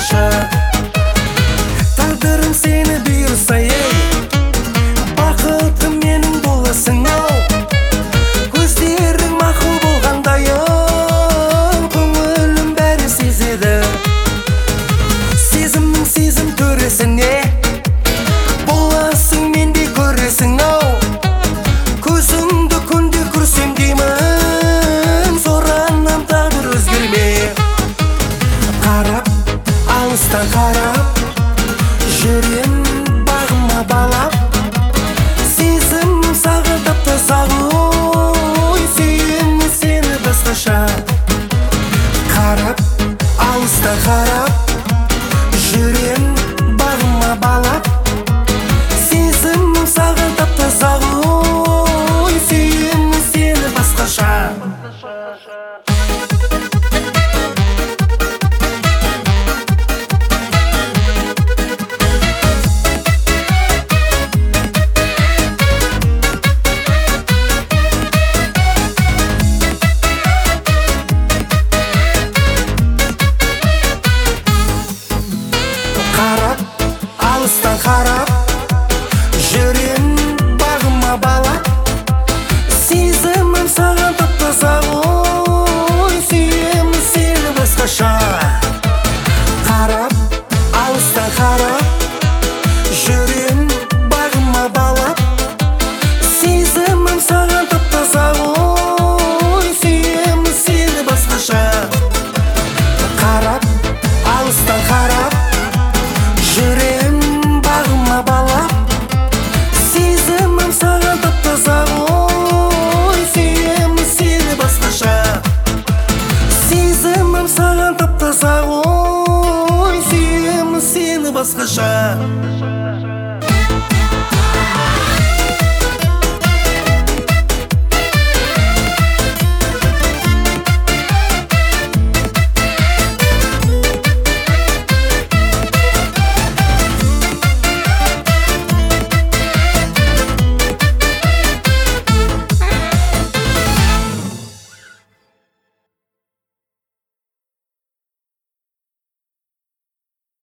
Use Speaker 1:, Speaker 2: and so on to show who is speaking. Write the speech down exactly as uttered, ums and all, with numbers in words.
Speaker 1: басқаша. Тағдырым сені бұйырса, ей, бақытым менің боласың ау. Көздерің мақұл болғандайын, көңілім бәрі сезеді. Сезімнің сезім төресіне боласың, менде көресің ау. Көзіңді күнде көрсем деймін, сораннан тағдыр өзгерме. Қарап, алыстан қарап, жүрем бағыма балап. Сезім саған тап-таза ғой, сүйемін сені басқаша. Қарап, алыстан қарап, жүрем бағыма балап. Сезім саған тап-таза ғой, сүйемін сені басқаша. Қарап, алыстан қарап, жүрем бағыма балап. Сезімім саған тап-таза ғой, сүйемін сені басқаша. Қарап, алыстан қарап, жүрем бағыма балап. Сезімім саған тап-таза ғой, сүйемін сені басқаша. Қарап, алыстан қарап, жүрем бағыма балап. Сезімім саған тап-таза ғой, сүйемін сені басқаша. Сезімім саған тап-таза ғой, сүйемін сені басқаша.